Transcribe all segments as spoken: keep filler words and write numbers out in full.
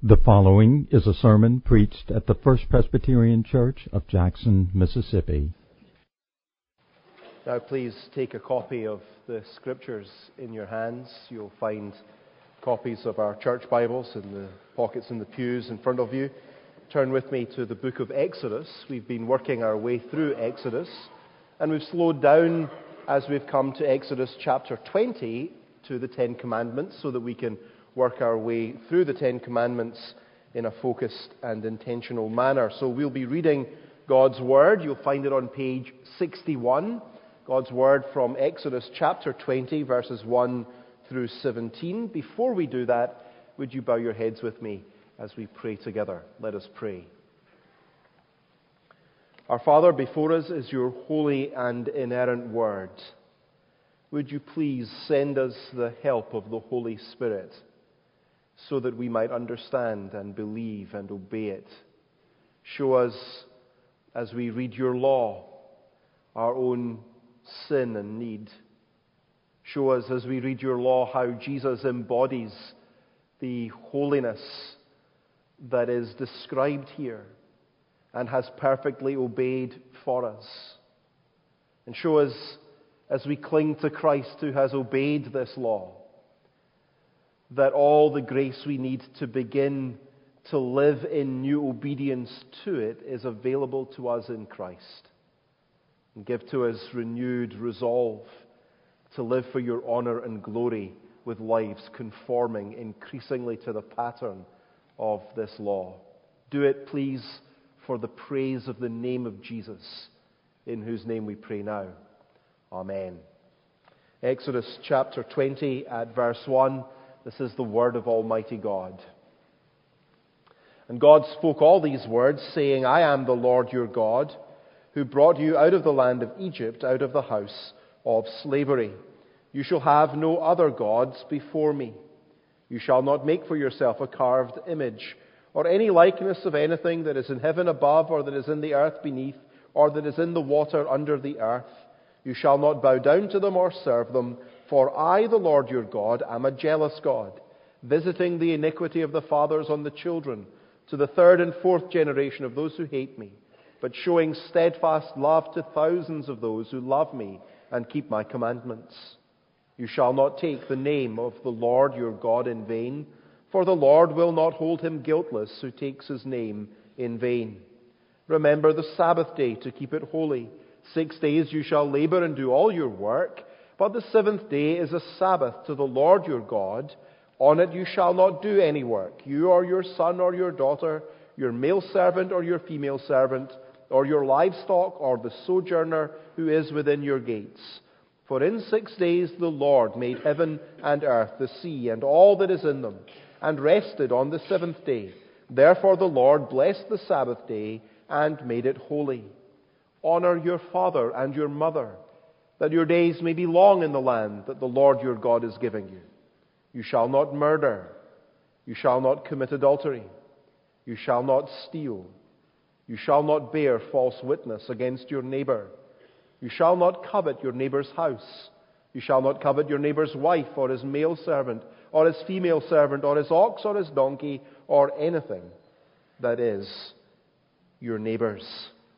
The following is a sermon preached at the First Presbyterian Church of Jackson, Mississippi. Now please take a copy of the Scriptures in your hands. You'll find copies of our church Bibles in the pockets in the pews in front of you. Turn with me to the book of Exodus. We've been working our way through Exodus, and we've slowed down as we've come to Exodus chapter twenty to the Ten Commandments so that we can work our way through the Ten Commandments in a focused and intentional manner. So we'll be reading God's Word. You'll find it on page sixty-one. God's Word from Exodus chapter twenty, verses one through seventeen. Before we do that, would you bow your heads with me as we pray together? Let us pray. Our Father, before us is your holy and inerrant Word. Would you please send us the help of the Holy Spirit, so that we might understand and believe and obey it. Show us, as we read your law, our own sin and need. Show us, as we read your law, how Jesus embodies the holiness that is described here and has perfectly obeyed for us. And show us, as we cling to Christ who has obeyed this law, that all the grace we need to begin to live in new obedience to it is available to us in Christ. And give to us renewed resolve to live for your honor and glory with lives conforming increasingly to the pattern of this law. Do it, please, for the praise of the name of Jesus, in whose name we pray now. Amen. Exodus chapter twenty at verse one. This is the word of Almighty God. And God spoke all these words, saying, I am the Lord your God, who brought you out of the land of Egypt, out of the house of slavery. You shall have no other gods before me. You shall not make for yourself a carved image, or any likeness of anything that is in heaven above, or that is in the earth beneath, or that is in the water under the earth. You shall not bow down to them or serve them. For I, the Lord your God, am a jealous God, visiting the iniquity of the fathers on the children, to the third and fourth generation of those who hate me, but showing steadfast love to thousands of those who love me and keep my commandments. You shall not take the name of the Lord your God in vain, for the Lord will not hold him guiltless who takes his name in vain. Remember the Sabbath day to keep it holy. Six days you shall labor and do all your work, but the seventh day is a Sabbath to the Lord your God. On it you shall not do any work, you or your son or your daughter, your male servant or your female servant, or your livestock or the sojourner who is within your gates. For in six days the Lord made heaven and earth, the sea, and all that is in them, and rested on the seventh day. Therefore the Lord blessed the Sabbath day and made it holy. Honor your father and your mother, that your days may be long in the land that the Lord your God is giving you. You shall not murder. You shall not commit adultery. You shall not steal. You shall not bear false witness against your neighbor. You shall not covet your neighbor's house. You shall not covet your neighbor's wife or his male servant or his female servant or his ox or his donkey or anything that is your neighbor's.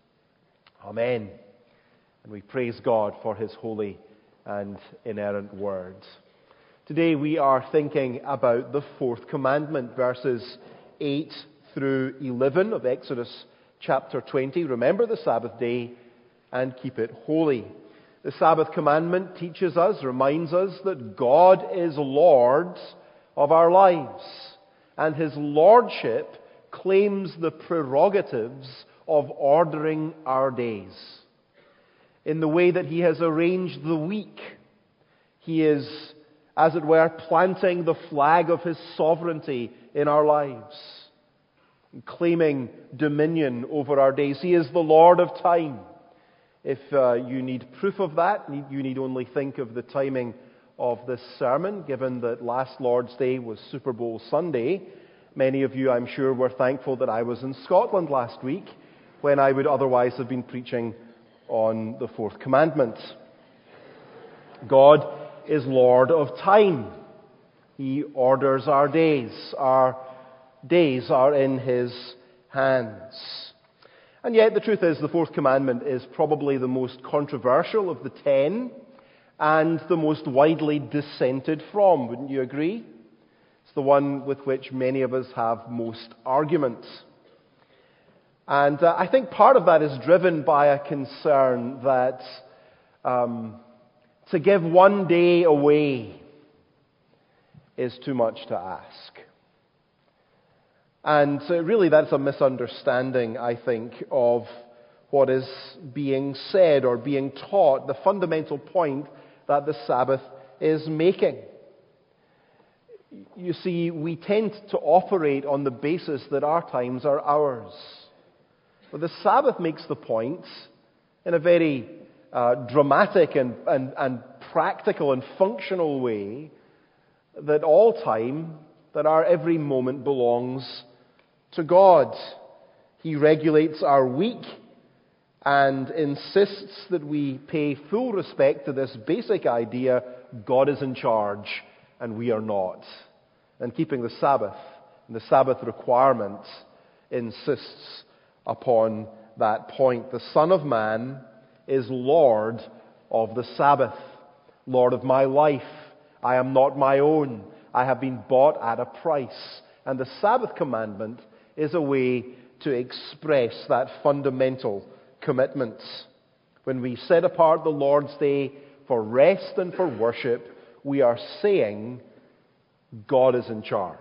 Amen. And we praise God for his holy and inerrant word. Today we are thinking about the fourth commandment, verses eight through eleven of Exodus chapter twenty. Remember the Sabbath day and keep it holy. The Sabbath commandment teaches us, reminds us that God is Lord of our lives, and his lordship claims the prerogatives of ordering our days. In the way that he has arranged the week, he is, as it were, planting the flag of his sovereignty in our lives, claiming dominion over our days. He is the Lord of time. If uh, you need proof of that, you need only think of the timing of this sermon, given that last Lord's Day was Super Bowl Sunday. Many of you, I'm sure, were thankful that I was in Scotland last week, when I would otherwise have been preaching on the fourth commandment. God is Lord of time. He orders our days. Our days are in his hands. And yet the truth is the fourth commandment is probably the most controversial of the ten and the most widely dissented from. Wouldn't you agree? It's the one with which many of us have most argument. And uh, I think part of that is driven by a concern that um, to give one day away is too much to ask. And uh, really that's a misunderstanding, I think, of what is being said or being taught, the fundamental point that the Sabbath is making. You see, we tend to operate on the basis that our times are ours. But the Sabbath makes the point in a very uh, dramatic and, and, and practical and functional way that all time, that our every moment belongs to God. He regulates our week and insists that we pay full respect to this basic idea: God is in charge and we are not. And keeping the Sabbath and the Sabbath requirement insists upon that point. The Son of Man is Lord of the Sabbath, Lord of my life. I am not my own. I have been bought at a price. And the Sabbath commandment is a way to express that fundamental commitment. When we set apart the Lord's Day for rest and for worship, we are saying God is in charge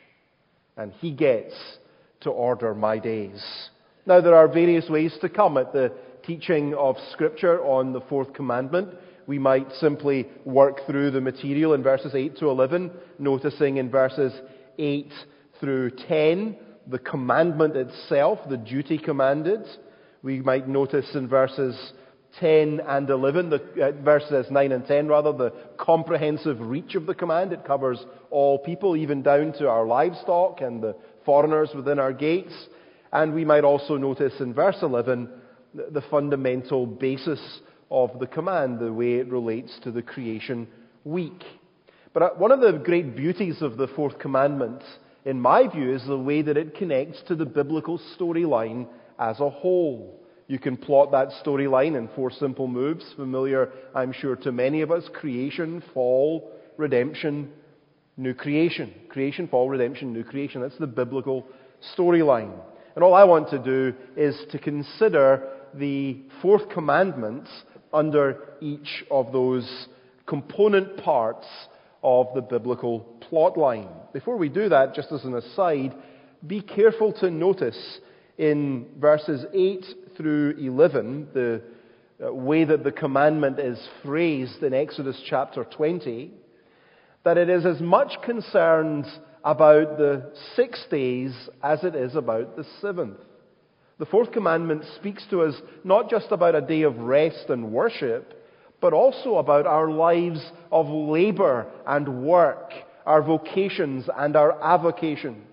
and He gets to order my days. Now, there are various ways to come at the teaching of Scripture on the fourth commandment. We might simply work through the material in verses eight to eleven, noticing in verses eight through ten the commandment itself, the duty commanded. We might notice in verses ten and eleven, the, uh, verses nine and ten rather, the comprehensive reach of the command. It covers all people, even down to our livestock and the foreigners within our gates. And we might also notice in verse eleven the, the fundamental basis of the command, the way it relates to the creation week. But one of the great beauties of the fourth commandment, in my view, is the way that it connects to the biblical storyline as a whole. You can plot that storyline in four simple moves, familiar, I'm sure, to many of us: creation, fall, redemption, new creation. Creation, fall, redemption, new creation. That's the biblical storyline. And all I want to do is to consider the fourth commandment under each of those component parts of the biblical plot line. Before we do that, just as an aside, be careful to notice in verses eight through eleven, the way that the commandment is phrased in Exodus chapter twenty, that it is as much concerned about the six days as it is about the seventh. The fourth commandment speaks to us not just about a day of rest and worship, but also about our lives of labor and work, our vocations and our avocations.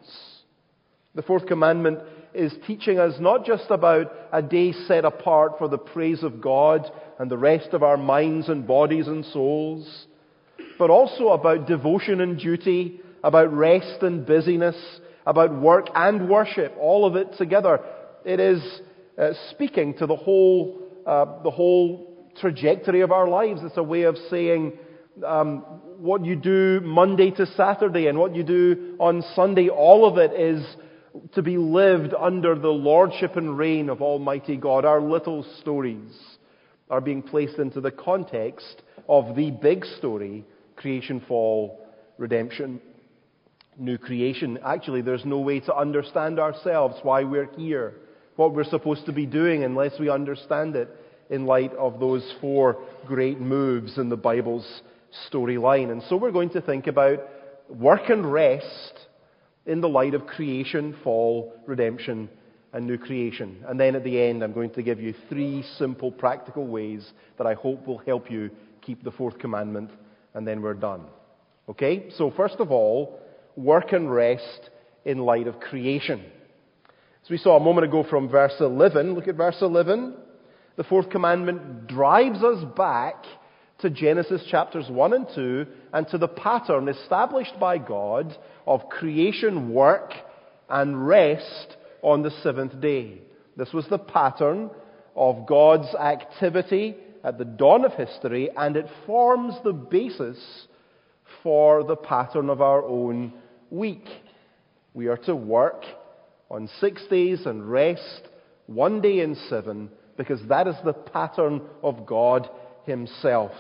The fourth commandment is teaching us not just about a day set apart for the praise of God and the rest of our minds and bodies and souls, but also about devotion and duty, about rest and busyness, about work and worship, all of it together. It is uh, speaking to the whole, uh, the whole trajectory of our lives. It's a way of saying um, what you do Monday to Saturday and what you do on Sunday, all of it is to be lived under the lordship and reign of Almighty God. Our little stories are being placed into the context of the big story: creation, fall, redemption, new creation. Actually, there's no way to understand ourselves, why we're here, what we're supposed to be doing, unless we understand it in light of those four great moves in the Bible's storyline. And so we're going to think about work and rest in the light of creation, fall, redemption, and new creation. And then at the end, I'm going to give you three simple, practical ways that I hope will help you keep the fourth commandment, and then we're done. Okay? So first of all, work and rest in light of creation. As we saw a moment ago from verse eleven, look at verse eleven. The fourth commandment drives us back to Genesis chapters one and two and to the pattern established by God of creation work and rest on the seventh day. This was the pattern of God's activity at the dawn of history, and it forms the basis for the pattern of our own week. We are to work on six days and rest one day in seven, because that is the pattern of God Himself.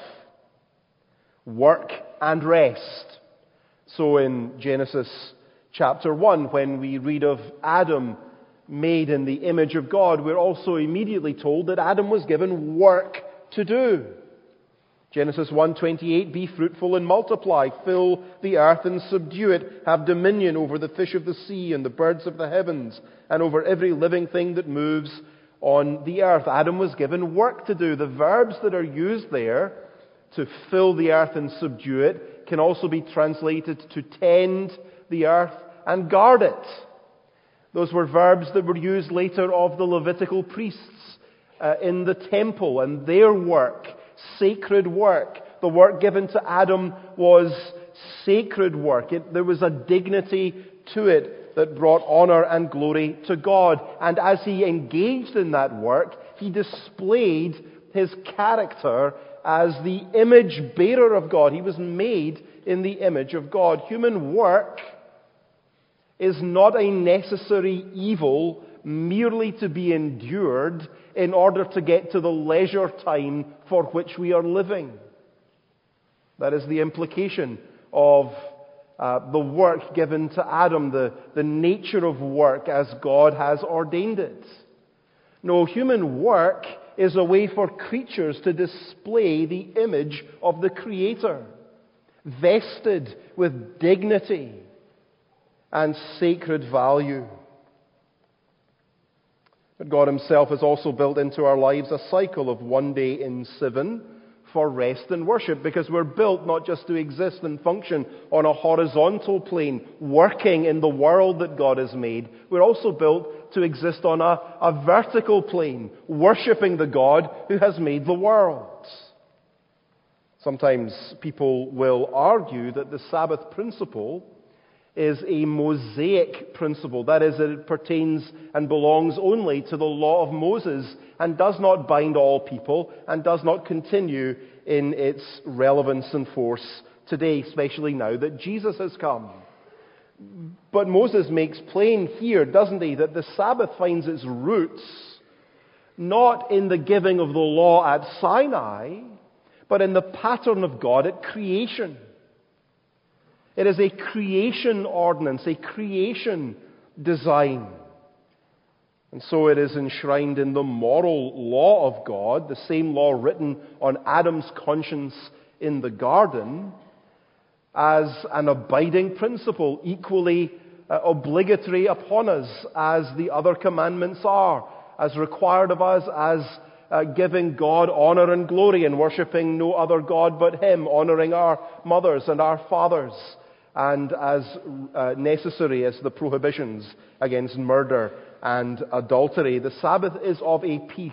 Work and rest. So in Genesis chapter one, when we read of Adam made in the image of God, we're also immediately told that Adam was given work to do. Genesis one twenty-eight, be fruitful and multiply, fill the earth and subdue it, have dominion over the fish of the sea and the birds of the heavens, and over every living thing that moves on the earth. Adam was given work to do. The verbs that are used there, to fill the earth and subdue it, can also be translated to tend the earth and guard it. Those were verbs that were used later of the Levitical priests uh, in the temple, and their work, sacred work. The work given to Adam was sacred work. It, there was a dignity to it that brought honor and glory to God. And as he engaged in that work, he displayed his character as the image bearer of God. He was made in the image of God. Human work is not a necessary evil merely to be endured in order to get to the leisure time for which we are living. That is the implication of uh, the work given to Adam, the, the nature of work as God has ordained it. No, human work is a way for creatures to display the image of the Creator, vested with dignity and sacred value. But God Himself has also built into our lives a cycle of one day in seven for rest and worship, because we're built not just to exist and function on a horizontal plane, working in the world that God has made. We're also built to exist on a, a vertical plane, worshipping the God who has made the world. Sometimes people will argue that the Sabbath principle is a Mosaic principle. That is, that it pertains and belongs only to the law of Moses and does not bind all people and does not continue in its relevance and force today, especially now that Jesus has come. But Moses makes plain here, doesn't he, that the Sabbath finds its roots not in the giving of the law at Sinai, but in the pattern of God at creation. It is a creation ordinance, a creation design. And so it is enshrined in the moral law of God, the same law written on Adam's conscience in the garden, as an abiding principle, equally uh, obligatory upon us as the other commandments are, as required of us as uh, giving God honor and glory and worshipping no other God but Him, honoring our mothers and our fathers, and as uh, necessary as the prohibitions against murder and adultery. The Sabbath is of a piece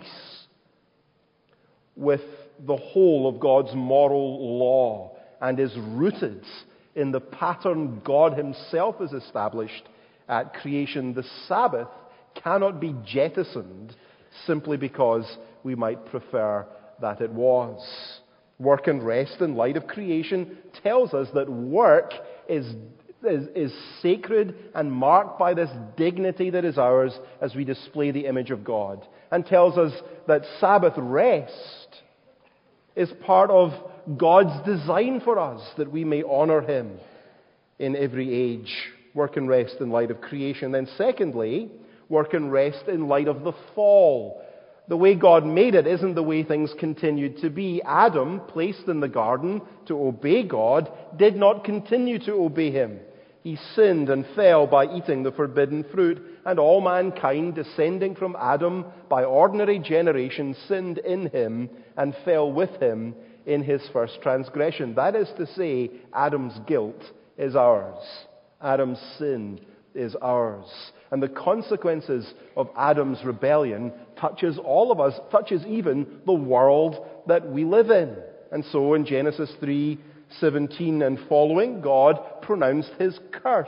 with the whole of God's moral law and is rooted in the pattern God Himself has established at creation. The Sabbath cannot be jettisoned simply because we might prefer that it was. Work and rest in light of creation tells us that work is, is, is sacred and marked by this dignity that is ours as we display the image of God, and tells us that Sabbath rest is part of God's design for us, that we may honor Him in every age. Work and rest in light of creation. Then secondly, work and rest in light of the fall. The way God made it isn't the way things continued to be. Adam, placed in the garden to obey God, did not continue to obey Him. He sinned and fell by eating the forbidden fruit, and all mankind, descending from Adam by ordinary generation, sinned in him and fell with him in his first transgression. That is to say, Adam's guilt is ours. Adam's sin is ours. And the consequences of Adam's rebellion touches all of us, touches even the world that we live in. And so in Genesis three seventeen and following, God pronounced His curse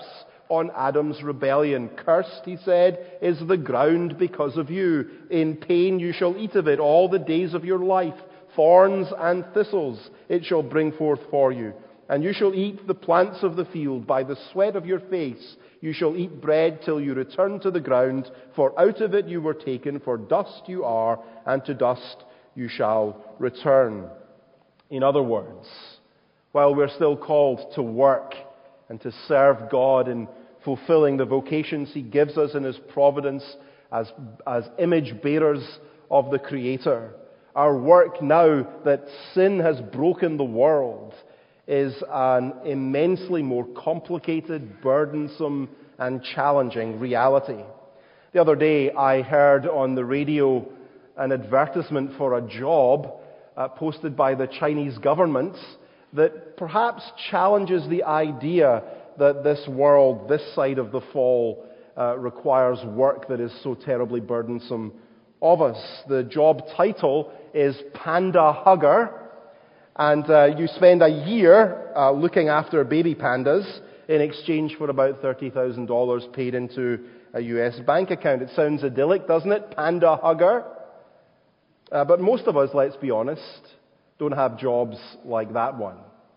on Adam's rebellion. Cursed, he said, is the ground because of you. In pain you shall eat of it all the days of your life. Thorns and thistles it shall bring forth for you. And you shall eat the plants of the field. By the sweat of your face you shall eat bread till you return to the ground. For out of it you were taken, for dust you are, and to dust you shall return. In other words, while we're still called to work and to serve God in fulfilling the vocations He gives us in His providence as, as image bearers of the Creator, our work now that sin has broken the world is an immensely more complicated, burdensome, and challenging reality. The other day I heard on the radio an advertisement for a job uh, posted by the Chinese government that perhaps challenges the idea that this world, this side of the fall, uh, requires work that is so terribly burdensome of us. The job title is Panda Hugger, and uh, you spend a year uh, looking after baby pandas in exchange for about thirty thousand dollars paid into a U S bank account. It sounds idyllic, doesn't it? Panda Hugger. Uh, but most of us, let's be honest, don't have jobs like that one.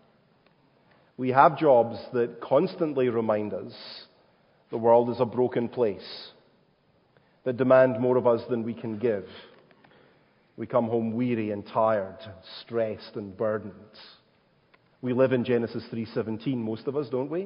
We have jobs that constantly remind us the world is a broken place, that demand more of us than we can give. We come home weary and tired, stressed and burdened. We live in Genesis three seventeen, most of us, don't we?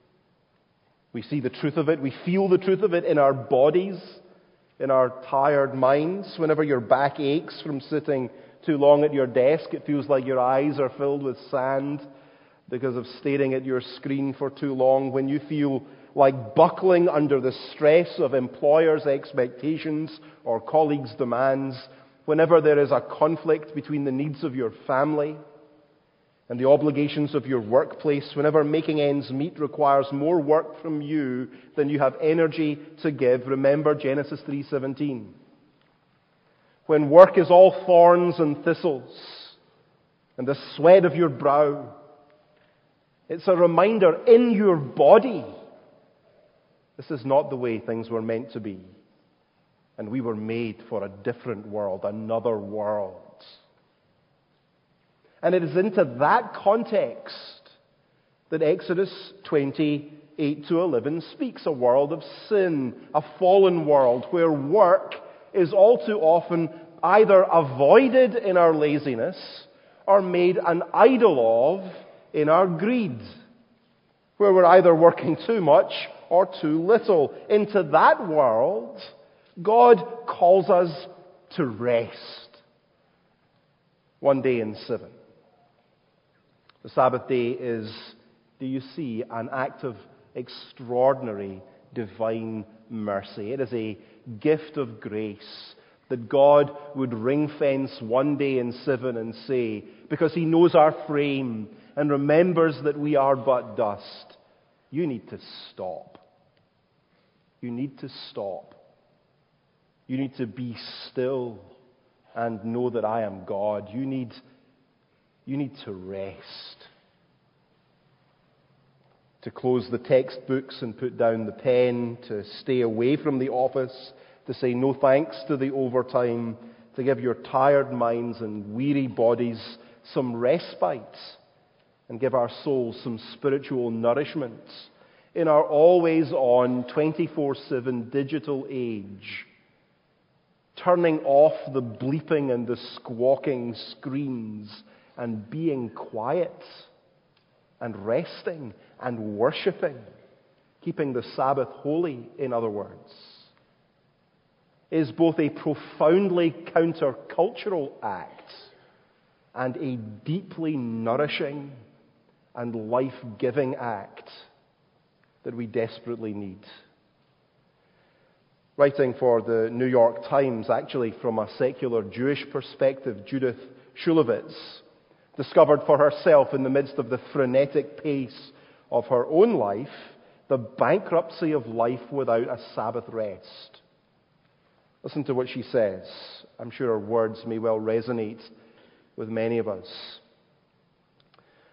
We see the truth of it. We feel the truth of it in our bodies, in our tired minds. Whenever your back aches from sitting too long at your desk, it feels like your eyes are filled with sand because of staring at your screen for too long. When you feel like buckling under the stress of employers' expectations or colleagues' demands, whenever there is a conflict between the needs of your family and the obligations of your workplace, whenever making ends meet requires more work from you than you have energy to give, remember Genesis three seventeen. When work is all thorns and thistles and the sweat of your brow, it's a reminder in your body, this is not the way things were meant to be. And we were made for a different world, another world. And it is into that context that Exodus twenty, eight to eleven speaks. A world of sin, a fallen world where work is all too often either avoided in our laziness or made an idol of in our greed, where we're either working too much or too little. Into that world, God calls us to rest. One day in seven. The Sabbath day is, do you see, an act of extraordinary divine mercy. It is a gift of grace that God would ring-fence one day in seven and say, because He knows our frame and remembers that we are but dust, you need to stop. You need to stop. You need to be still and know that I am God. You need, you need to rest. To close the textbooks and put down the pen, to stay away from the office, to say no thanks to the overtime, to give your tired minds and weary bodies some respite, and give our souls some spiritual nourishment in our always-on, twenty-four seven digital age. Turning off the bleeping and the squawking screens and being quiet and resting and worshipping, keeping the Sabbath holy, in other words, is both a profoundly countercultural act and a deeply nourishing and life-giving act that we desperately need. Writing for the New York Times, actually from a secular Jewish perspective, Judith Shulevitz discovered for herself in the midst of the frenetic pace of her own life the bankruptcy of life without a Sabbath rest. Listen to what she says. I'm sure her words may well resonate with many of us.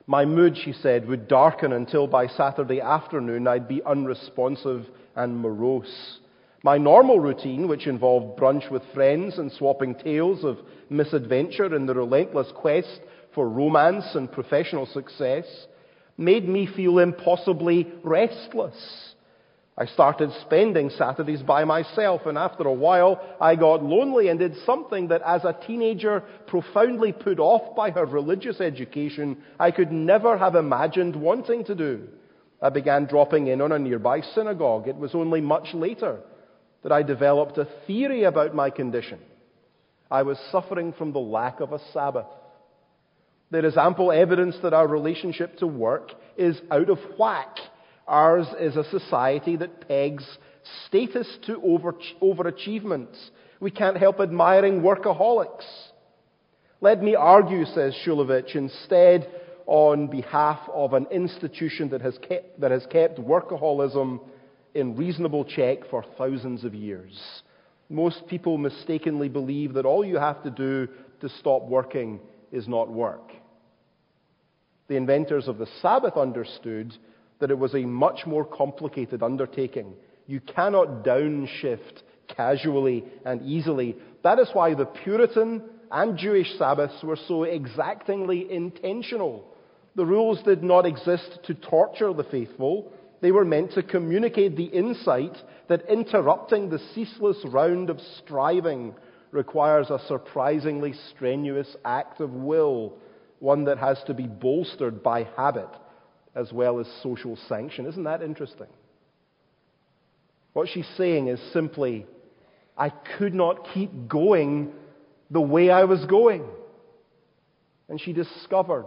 My mood, she said, would darken until by Saturday afternoon I'd be unresponsive and morose. My normal routine, which involved brunch with friends and swapping tales of misadventure in the relentless quest for romance and professional success, made me feel impossibly restless. I started spending Saturdays by myself, and after a while I got lonely and did something that as a teenager, profoundly put off by her religious education, I could never have imagined wanting to do. I began dropping in on a nearby synagogue. It was only much later that I developed a theory about my condition. I was suffering from the lack of a Sabbath. There is ample evidence that our relationship to work is out of whack. Ours is a society that pegs status to over, overachievement. We can't help admiring workaholics. Let me argue, says Shulevich, instead on behalf of an institution that has kept, that has kept workaholism in reasonable check for thousands of years. Most people mistakenly believe that all you have to do to stop working is not work. The inventors of the Sabbath understood that it was a much more complicated undertaking. You cannot downshift casually and easily. That is why the Puritan and Jewish Sabbaths were so exactingly intentional. The rules did not exist to torture the faithful. They were meant to communicate the insight that interrupting the ceaseless round of striving requires a surprisingly strenuous act of will, one that has to be bolstered by habit as well as social sanction. Isn't that interesting? What she's saying is simply, I could not keep going the way I was going. And she discovered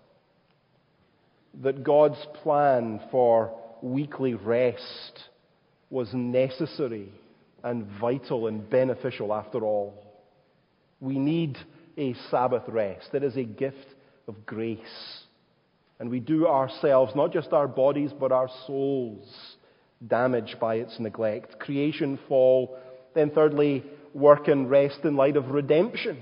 that God's plan for weekly rest was necessary and vital and beneficial after all. We need a Sabbath rest. It is a gift of grace. And we do ourselves, not just our bodies, but our souls, damaged by its neglect. Creation, fall, then thirdly, work and rest in light of redemption.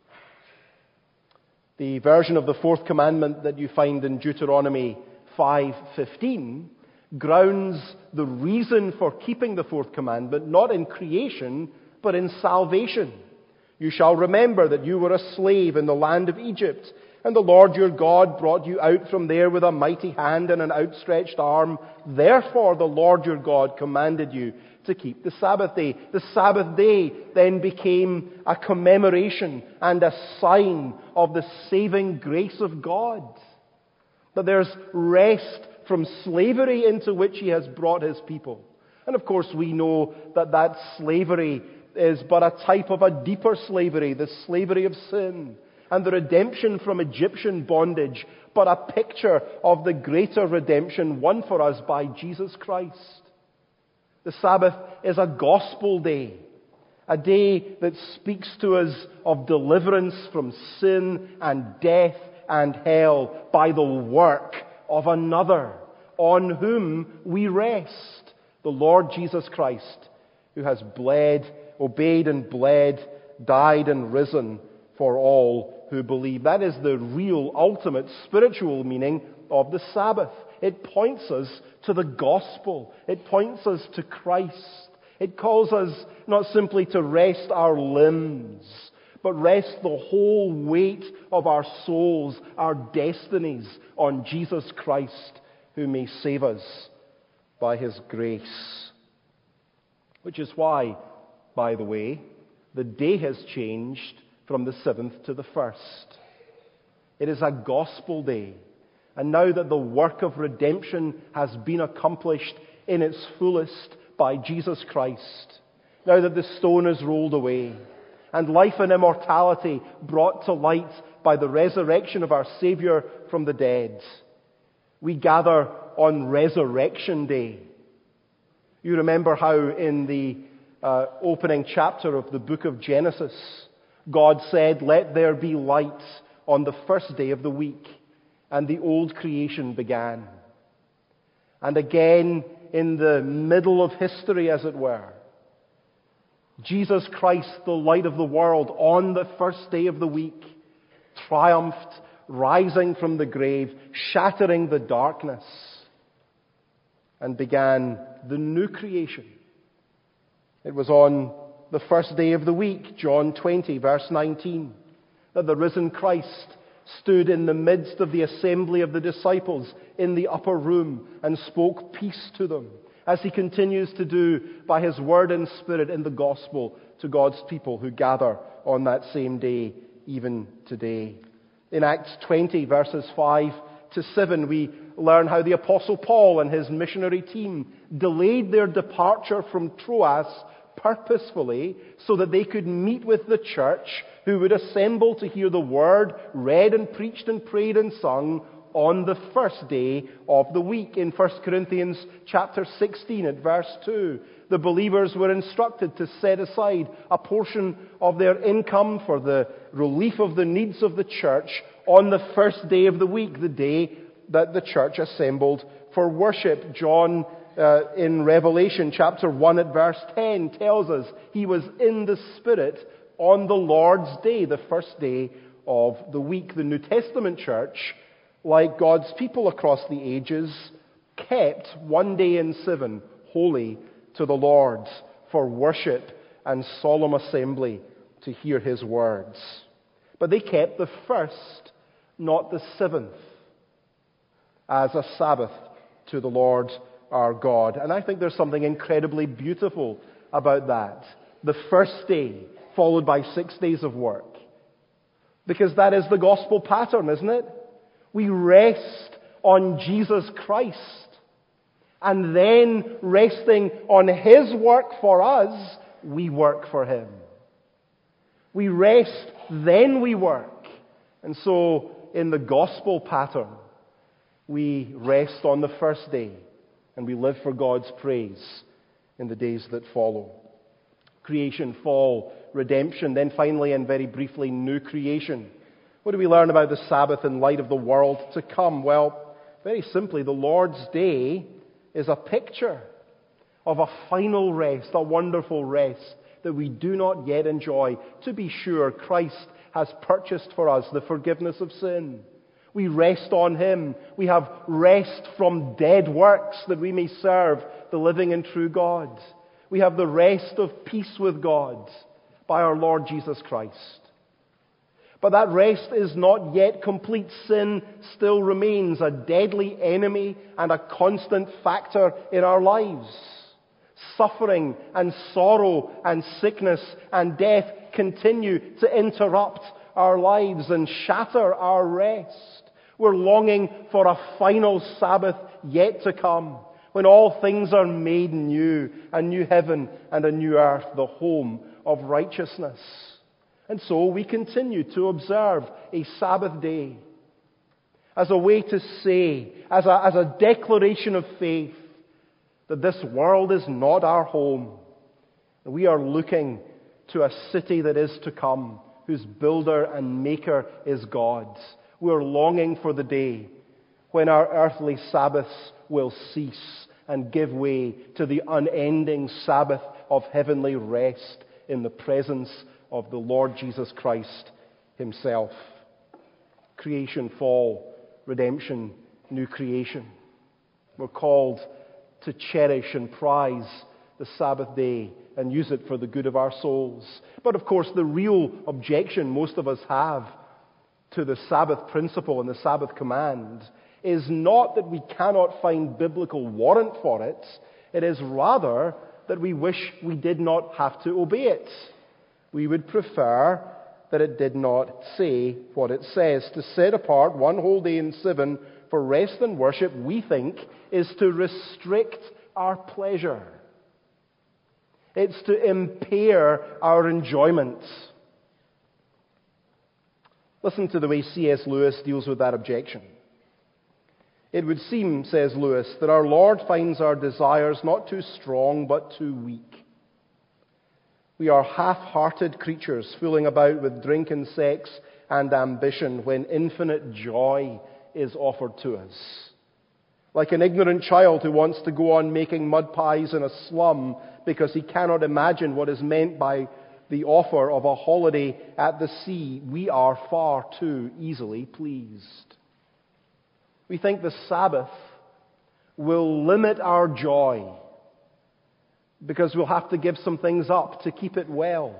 The version of the fourth commandment that you find in Deuteronomy five fifteen grounds the reason for keeping the fourth commandment not in creation, but in salvation. You shall remember that you were a slave in the land of Egypt, and the Lord your God brought you out from there with a mighty hand and an outstretched arm. Therefore the Lord your God commanded you to keep the Sabbath day. The Sabbath day then became a commemoration and a sign of the saving grace of God. That there's rest from slavery into which He has brought His people. And of course we know that that slavery is but a type of a deeper slavery, the slavery of sin. And the redemption from Egyptian bondage, but a picture of the greater redemption won for us by Jesus Christ. The Sabbath is a gospel day, a day that speaks to us of deliverance from sin and death and hell by the work of another, on whom we rest, the Lord Jesus Christ, who has bled, obeyed and bled, died and risen for all who believe. That is the real, ultimate spiritual meaning of the Sabbath. It points us to the gospel. It points us to Christ. It calls us not simply to rest our limbs, but rest the whole weight of our souls, our destinies on Jesus Christ, who may save us by His grace. Which is why, by the way, the day has changed from the seventh to the first. It is a gospel day. And now that the work of redemption has been accomplished in its fullest by Jesus Christ, now that the stone is rolled away, and life and immortality brought to light by the resurrection of our Savior from the dead, we gather on Resurrection Day. You remember how in the uh, opening chapter of the book of Genesis, God said, "Let there be light," on the first day of the week. And the old creation began. And again, in the middle of history, as it were, Jesus Christ, the light of the world, on the first day of the week, triumphed rising from the grave, shattering the darkness, and began the new creation. It was on the first day of the week, John twenty, verse nineteen, that the risen Christ stood in the midst of the assembly of the disciples in the upper room and spoke peace to them, as he continues to do by his word and spirit in the gospel to God's people who gather on that same day, even today. In Acts twenty, verses five to seven, we learn how the Apostle Paul and his missionary team delayed their departure from Troas purposefully so that they could meet with the church who would assemble to hear the word read and preached and prayed and sung on the first day of the week. In First Corinthians chapter sixteen at verse two, the believers were instructed to set aside a portion of their income for the relief of the needs of the church on the first day of the week, the day that the church assembled for worship. John, uh, in Revelation chapter one at verse ten, tells us he was in the Spirit on the Lord's day, the first day of the week. The New Testament church, like God's people across the ages, kept one day in seven holy to the Lord for worship and solemn assembly to hear his words. But they kept the first, not the seventh, as a Sabbath to the Lord our God. And I think there's something incredibly beautiful about that. The first day followed by six days of work. Because that is the gospel pattern, isn't it? We rest on Jesus Christ. And then, resting on his work for us, we work for him. We rest, then we work. And so, in the gospel pattern, we rest on the first day, and we live for God's praise in the days that follow. Creation, fall, redemption, then finally and very briefly, new creation. What do we learn about the Sabbath in light of the world to come? Well, very simply, the Lord's Day is a picture of a final rest, a wonderful rest that we do not yet enjoy. To be sure, Christ has purchased for us the forgiveness of sin. We rest on him. We have rest from dead works that we may serve the living and true God. We have the rest of peace with God by our Lord Jesus Christ. But that rest is not yet complete. Sin still remains a deadly enemy and a constant factor in our lives. Suffering and sorrow and sickness and death continue to interrupt our lives and shatter our rest. We're longing for a final Sabbath yet to come, when all things are made new, a new heaven and a new earth, the home of righteousness. And so we continue to observe a Sabbath day as a way to say, as a, as a declaration of faith, that this world is not our home. We are looking to a city that is to come, whose builder and maker is God. We are longing for the day when our earthly Sabbaths will cease and give way to the unending Sabbath of heavenly rest in the presence of the Lord Jesus Christ himself. Creation, fall, redemption, new creation. We're called to cherish and prize the Sabbath day and use it for the good of our souls. But of course, the real objection most of us have to the Sabbath principle and the Sabbath command is not that we cannot find biblical warrant for it. It is rather that we wish we did not have to obey it. We would prefer that it did not say what it says. To set apart one whole day in seven for rest and worship, we think, is to restrict our pleasure. It's to impair our enjoyment. Listen to the way C S Lewis deals with that objection. It would seem, says Lewis, that our Lord finds our desires not too strong but too weak. We are half-hearted creatures fooling about with drink and sex and ambition when infinite joy is offered to us. Like an ignorant child who wants to go on making mud pies in a slum because he cannot imagine what is meant by the offer of a holiday at the sea, we are far too easily pleased. We think the Sabbath will limit our joy because we'll have to give some things up to keep it well,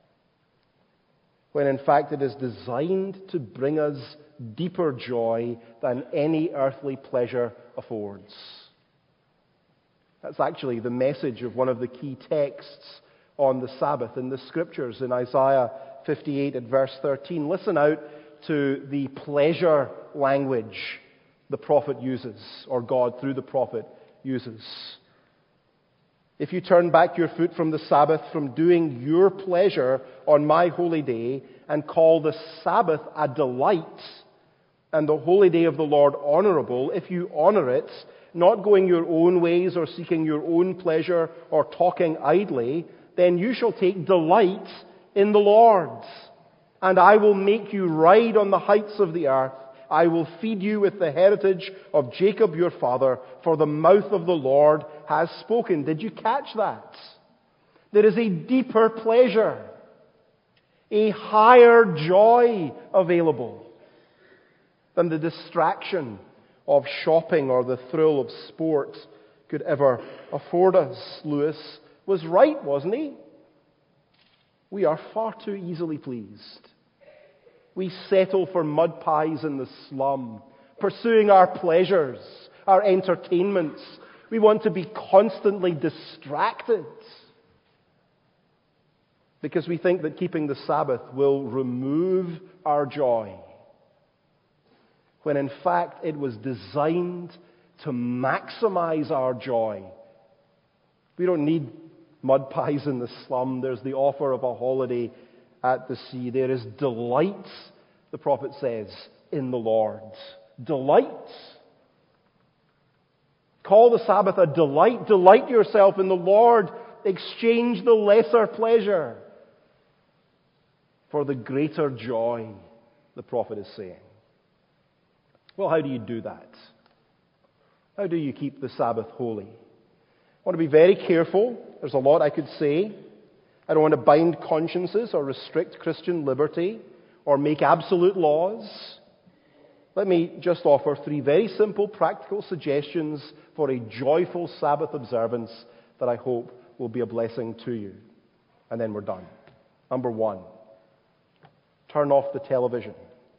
when in fact it is designed to bring us deeper joy than any earthly pleasure affords. That's actually the message of one of the key texts on the Sabbath in the Scriptures in Isaiah fifty-eight at verse thirteen. Listen out to the pleasure language the prophet uses, or God through the prophet uses. If you turn back your foot from the Sabbath, from doing your pleasure on my holy day, and call the Sabbath a delight, and the holy day of the Lord honorable, if you honor it, not going your own ways or seeking your own pleasure or talking idly, then you shall take delight in the Lord. And I will make you ride on the heights of the earth. I will feed you with the heritage of Jacob your father, for the mouth of the Lord has spoken. Did you catch that? There is a deeper pleasure, a higher joy available than the distraction of shopping or the thrill of sport could ever afford us. Lewis was right, wasn't he? We are far too easily pleased. We settle for mud pies in the slum, pursuing our pleasures, our entertainments. We want to be constantly distracted because we think that keeping the Sabbath will remove our joy, when in fact it was designed to maximize our joy. We don't need mud pies in the slum. There's the offer of a holiday at the sea. There is delight, the prophet says, in the Lord. Delight. Call the Sabbath a delight. Delight yourself in the Lord. Exchange the lesser pleasure for the greater joy, the prophet is saying. Well, how do you do that? How do you keep the Sabbath holy? I want to be very careful. There's a lot I could say. I don't want to bind consciences or restrict Christian liberty or make absolute laws. Let me just offer three very simple, practical suggestions for a joyful Sabbath observance that I hope will be a blessing to you. And then we're done. Number one, turn off the television.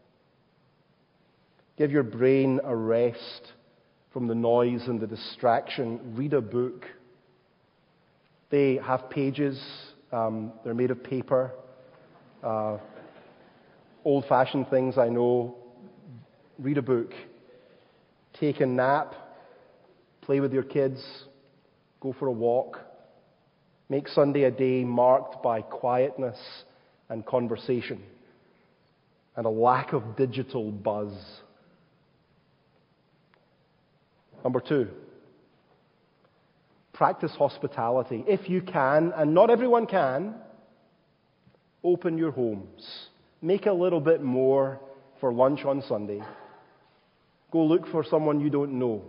Give your brain a rest from the noise and the distraction. Read a book. They have pages. Um, they're made of paper. Uh, old-fashioned things, I know. Read a book. Take a nap. Play with your kids. Go for a walk. Make Sunday a day marked by quietness and conversation and a lack of digital buzz. Number two, practice hospitality. If you can, and not everyone can, open your homes. Make a little bit more for lunch on Sunday. Go look for someone you don't know.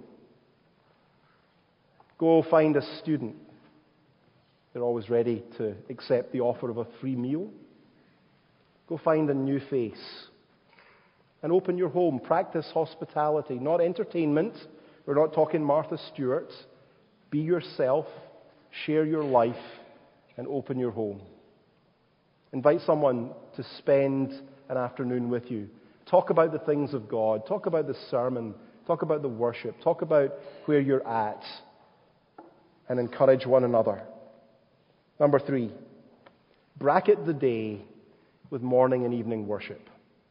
Go find a student. They're always ready to accept the offer of a free meal. Go find a new face and open your home. Practice hospitality, not entertainment. We're not talking Martha Stewart. Be yourself, share your life, and open your home. Invite someone to spend an afternoon with you. Talk about the things of God. Talk about the sermon. Talk about the worship. Talk about where you're at. And encourage one another. Number three, bracket the day with morning and evening worship.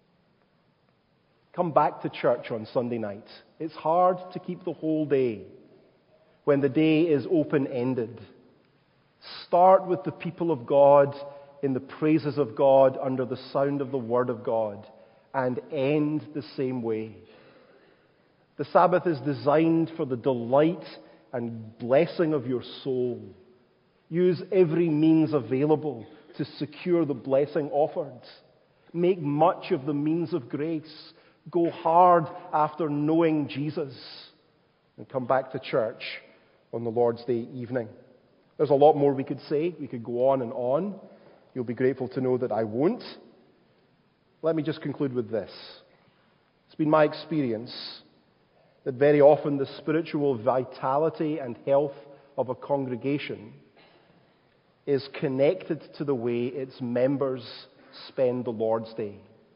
Come back to church on Sunday night. It's hard to keep the whole day when the day is open-ended. Start with the people of God in the praises of God under the sound of the Word of God and end the same way. The Sabbath is designed for the delight and blessing of your soul. Use every means available to secure the blessing offered. Make much of the means of grace. Go hard after knowing Jesus. And come back to church on the Lord's Day evening. There's a lot more we could say. We could go on and on. You'll be grateful to know that I won't. Let me just conclude with this. It's been my experience that very often the spiritual vitality and health of a congregation is connected to the way its members spend the Lord's Day.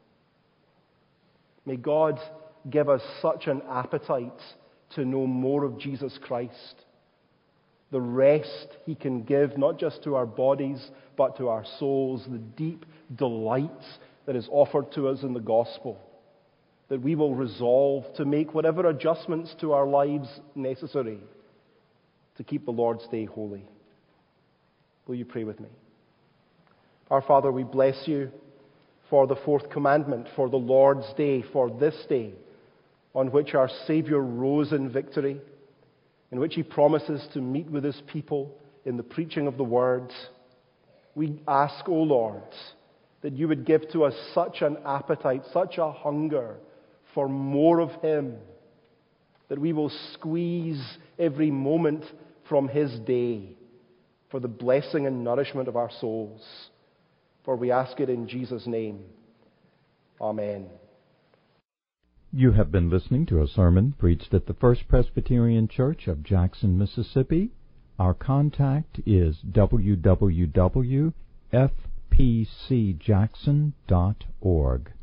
May God give us such an appetite to know more of Jesus Christ, the rest He can give not just to our bodies but to our souls, the deep delight that is offered to us in the gospel, that we will resolve to make whatever adjustments to our lives necessary to keep the Lord's Day holy. Will you pray with me? Our Father, we bless you for the fourth commandment, for the Lord's Day, for this day on which our Savior rose in victory, in which He promises to meet with His people in the preaching of the Word. We ask, O Lord, that you would give to us such an appetite, such a hunger for more of Him, that we will squeeze every moment from His day for the blessing and nourishment of our souls. For we ask it in Jesus' name. Amen. You have been listening to a sermon preached at the First Presbyterian Church of Jackson, Mississippi. Our contact is w w w dot f p c jackson dot org.